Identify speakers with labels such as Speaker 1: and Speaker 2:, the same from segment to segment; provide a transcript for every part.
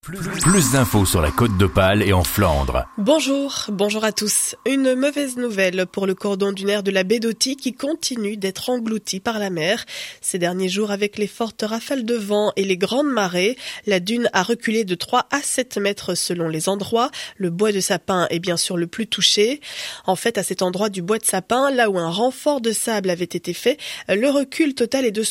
Speaker 1: Plus d'infos sur la Côte d'Opale et en Flandre.
Speaker 2: Bonjour à tous. Une mauvaise nouvelle pour le cordon dunaire de la baie d'Authie qui continue d'être englouti par la mer. Ces derniers jours, avec les fortes rafales de vent et les grandes marées, la dune a reculé de 3 à 7 mètres selon les endroits. Le bois de sapin est bien sûr le plus touché. En fait, à cet endroit du bois de sapin, là où un renfort de sable avait été fait, le recul total est de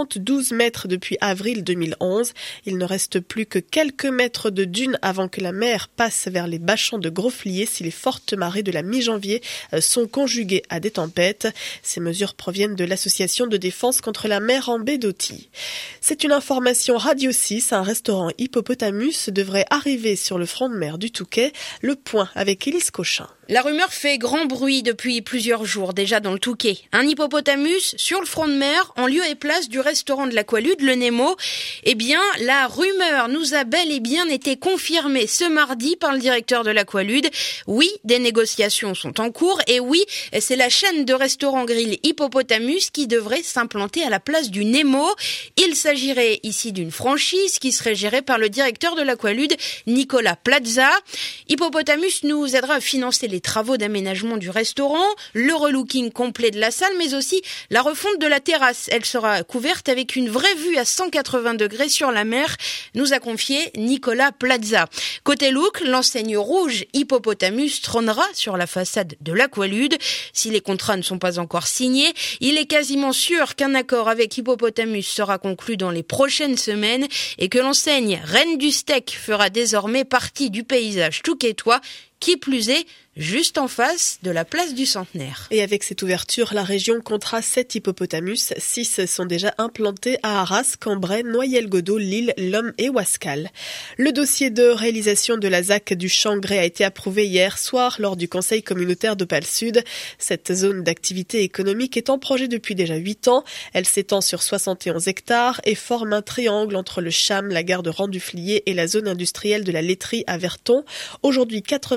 Speaker 2: 72 mètres depuis avril 2011. Il ne reste plus que quelques mètres de dune avant que la mer passe vers les bâchons de Grosflier si les fortes marées de la mi-janvier sont conjuguées à des tempêtes. Ces mesures proviennent de l'association de défense contre la mer en baie d'Authie. C'est une information Radio 6. Un restaurant Hippopotamus devrait arriver sur le front de mer du Touquet. Le point avec Élise Cochin.
Speaker 3: La rumeur fait grand bruit depuis plusieurs jours déjà dans le Touquet. Un hippopotamus sur le front de mer en lieu et place du restaurant de l'Aqualude, le Nemo. Eh bien, la rumeur nous a bel et bien été confirmée ce mardi par le directeur de l'Aqualude. Oui, des négociations sont en cours et oui, c'est la chaîne de restaurants grill Hippopotamus qui devrait s'implanter à la place du Nemo. Il s'agirait ici d'une franchise qui serait gérée par le directeur de l'Aqualude, Nicolas Plaza. Hippopotamus nous aidera à financer les travaux d'aménagement du restaurant, le relooking complet de la salle, mais aussi la refonte de la terrasse. Elle sera couverte avec une vraie vue à 180 degrés sur la mer, nous a confié Nicolas Plaza. Côté look, l'enseigne rouge Hippopotamus trônera sur la façade de l'Aqualude. Si les contrats ne sont pas encore signés, il est quasiment sûr qu'un accord avec Hippopotamus sera conclu dans les prochaines semaines et que l'enseigne Reine du Steak fera désormais partie du paysage touquetois, qui plus est, juste en face de la place du Centenaire.
Speaker 2: Et avec cette ouverture, la région comptera 7 hippopotamus. 6 sont déjà implantés à Arras, Cambrai, Noyelles-Godault, Lille, Lomme et Ouascal. Le dossier de réalisation de la ZAC du Changré a été approuvé hier soir lors du Conseil communautaire d'Opale Sud. Cette zone d'activité économique est en projet depuis déjà 8 ans. Elle s'étend sur 71 hectares et forme un triangle entre le Cham, la gare de Randuflier et la zone industrielle de la laiterie à Verton. Aujourd'hui,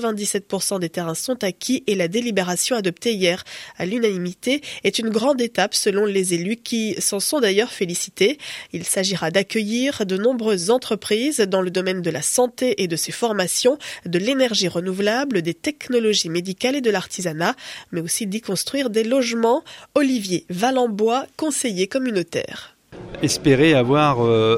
Speaker 2: 97% des terrains sont acquis et la délibération adoptée hier à l'unanimité est une grande étape selon les élus qui s'en sont d'ailleurs félicités. Il s'agira d'accueillir de nombreuses entreprises dans le domaine de la santé et de ses formations, de l'énergie renouvelable, des technologies médicales et de l'artisanat, mais aussi d'y construire des logements. Olivier Valenbois, conseiller communautaire.
Speaker 4: Espérer avoir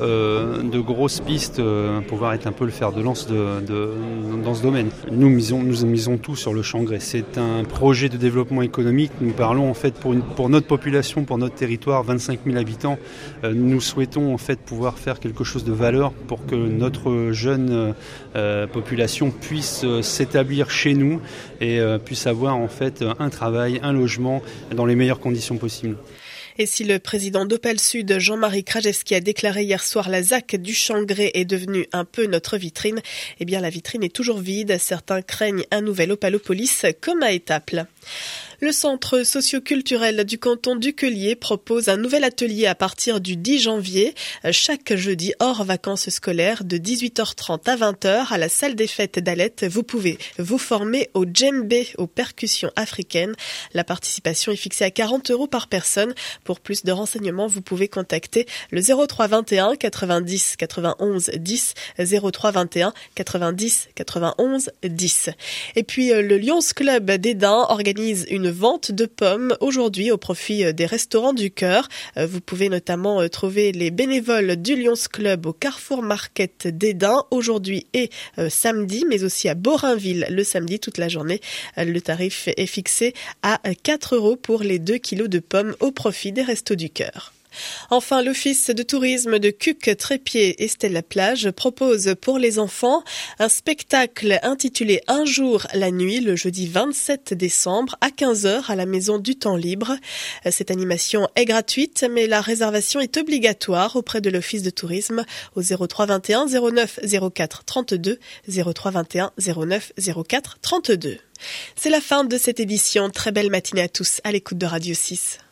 Speaker 4: de grosses pistes, pouvoir être un peu le fer de lance dans ce domaine. Nous misons tout sur le Changré. C'est un projet de développement économique. Nous parlons en fait pour notre population, pour notre territoire, 25 000 habitants. Nous souhaitons en fait pouvoir faire quelque chose de valeur pour que notre jeune population puisse s'établir chez nous et puisse avoir en fait un travail, un logement dans les meilleures conditions possibles.
Speaker 2: Et si le président d'Opale Sud, Jean-Marie Krajewski, a déclaré hier soir la ZAC du Changré est devenue un peu notre vitrine, eh bien la vitrine est toujours vide. Certains craignent un nouvel Opalopolis comme à Étaples. Le centre socio-culturel du canton d'Uquelier propose un nouvel atelier à partir du 10 janvier, chaque jeudi hors vacances scolaires de 18h30 à 20h à la salle des fêtes d'Alette. Vous pouvez vous former au djembé, aux percussions africaines. La participation est fixée à 40 € par personne. Pour plus de renseignements, vous pouvez contacter le 03 21 90 91 10, 03 21 90 91 10. Et puis le Lions Club d'Esdins organise une vente de pommes aujourd'hui au profit des Restaurants du Cœur. Vous pouvez notamment trouver les bénévoles du Lions Club au Carrefour Market d'Esdins aujourd'hui et samedi, mais aussi à Borainville le samedi toute la journée. Le tarif est fixé à 4 € pour les 2 kilos de pommes au profit des Restos du Cœur. Enfin, l'Office de tourisme de Cuques-Trépied et Stella-Plage propose pour les enfants un spectacle intitulé Un jour la nuit, le jeudi 27 décembre à 15h à la Maison du Temps Libre. Cette animation est gratuite, mais la réservation est obligatoire auprès de l'Office de tourisme au 03 21 09 04 32, 03 21 09 04 32. C'est la fin de cette édition. Très belle matinée à tous à l'écoute de Radio 6.